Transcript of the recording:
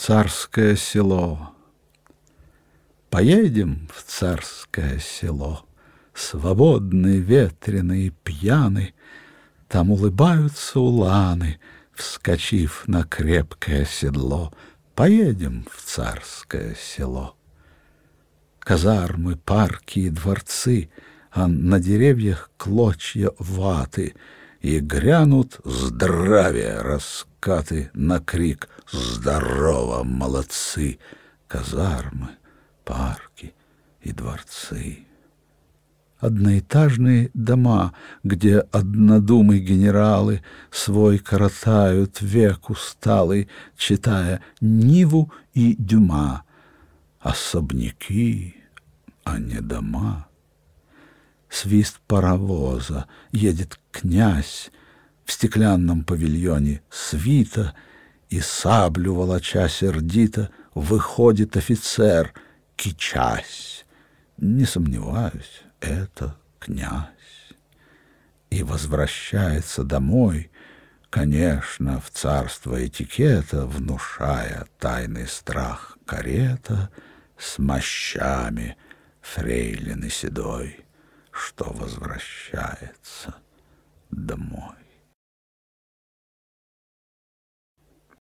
Царское село. Поедем в царское село, свободный, ветреный, пьяный. Там улыбаются уланы, вскочив на крепкое седло. Поедем в царское село. Казармы, парки и дворцы, а на деревьях клочья ваты, и грянут здравия раскаты на крик «Здорово, молодцы!» Казармы, парки и дворцы. Одноэтажные дома, где однодумы генералы свой коротают век усталый, читая Ниву и Дюма. Особняки, а не дома. Свист паровоза, едет князь, в стеклянном павильоне свита, и саблю волоча сердито выходит офицер, кичась. Не сомневаюсь, это князь. И возвращается домой, конечно, в царство этикета, внушая тайный страх карета с мощами фрейлины седой, что возвращается домой.